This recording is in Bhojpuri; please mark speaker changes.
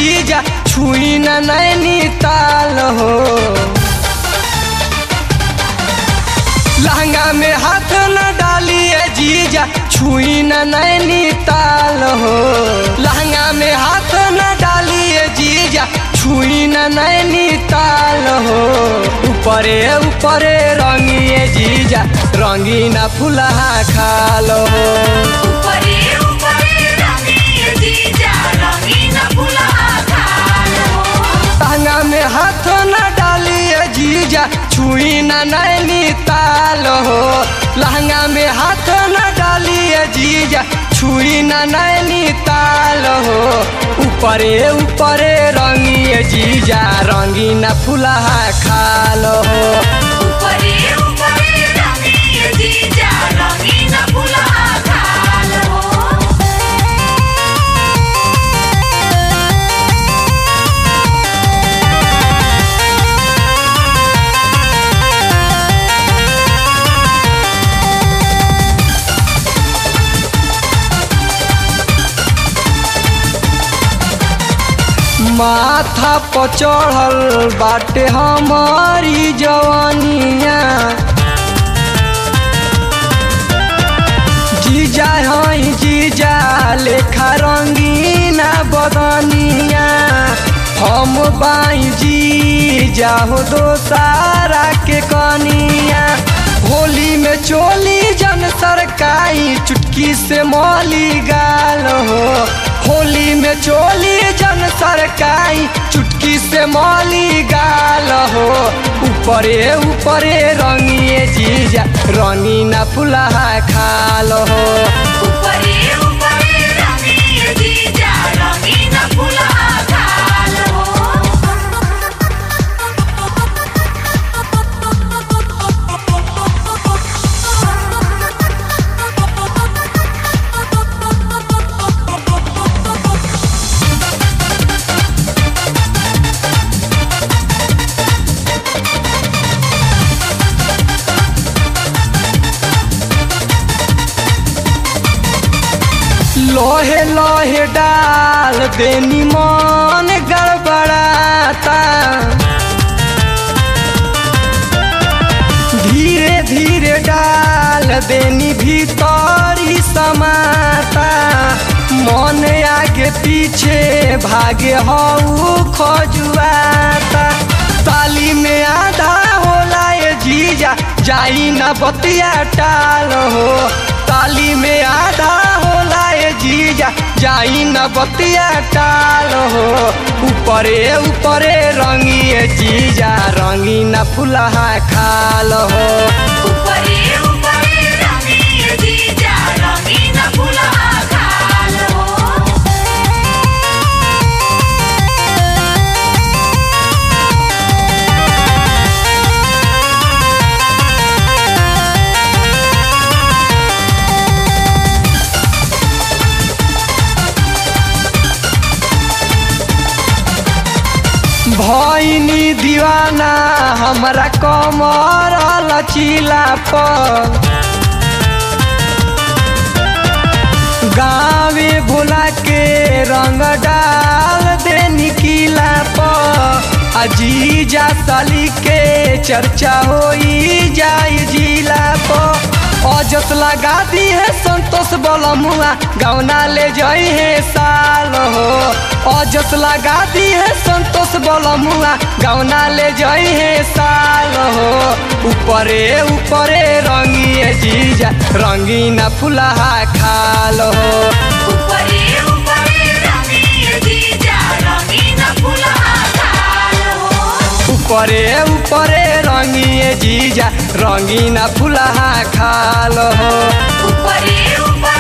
Speaker 1: जीजा छुई न नैनीताल हो। लहंगा में हाथ न डालिए जीजा छुई न नैनीताल हो। लहंगा में हाथ न डालिए जीजा छुई न नैनीताल हो। ऊपरे ऊपरे रंगिए जीजा रंगीना फुलहा खालो हो।
Speaker 2: ऊपरे ऊपरे रंगिए जीजा रंगीना फुलहा खालो।
Speaker 1: लहंगा में हाथ न डालिए जीजा छुई न नैनीताल हो। लहंगा में हाथ न डालिए जीजा छुई न नैनीताल हो। ऊपरे ऊपरे रंगिए जीजा रंगीना फुलहा खालो हो।
Speaker 2: ऊपरे ऊपरे रंगिए जीजा रंगीना फुलहा खालो।
Speaker 1: माथा पर चढ़ल बाटे हमारी जवानिया। जीजा हई जीजा लेखा रंगीना बदनिया। हम बाई जीजा हो दोसारा के कनिया। होली में चोली जन सरकाई चुटकी से मौली गाल हो। होली में चोली जन सरकाई चुटकी से मौली गाल हो। ऊपरे ऊपरे रंगिए जीजा रंगीना फुलहा खाल हो।
Speaker 2: ऊपरे ऊपरे रंगिए जीजा रंगीना फुलहा खालो।
Speaker 1: लोहे लोहे डाल देनी मन गड़बड़ाता। धीरे धीरे डाल देनी भीतरी समाता। मन आगे पीछे भागे हऊ खजुआता। ताली में आधा होला ये जीजा जाई न बतिया टाल हो। ताली में आधा होला ये जीजा जाई न बतिया टाल हो। ऊपरे ऊपरे रंगिए जीजा रंगीना फुलहा खाल हो।
Speaker 2: ऊपरे ऊपरे रंगिए जीजा रंगीना फुलहा खालो।
Speaker 1: भइनी दीवाना हमरा कमर लचीला पर। गाँवे भोला के रंग डाल देनी किला पर। अजीजा साली के चर्चा होई जाई जिला पर। अजस लगा दी है संतोष बलमुआ गौना ले जाई है साल हो। अजस लगा दी है संतोष बलमुआ गौना ले जाई है साल हो। ऊपरे ऊपरे रंगिए जीजा रंगीना फुलहा खाल हो।
Speaker 2: ऊपरे ऊपरे रंगिए जीजा रंगीना फुलहा खालो।
Speaker 1: ऊपरे ऊपरे रंगिए जीजा रंगीना फुलहा खाल हो।
Speaker 2: ऊपरे ऊपरे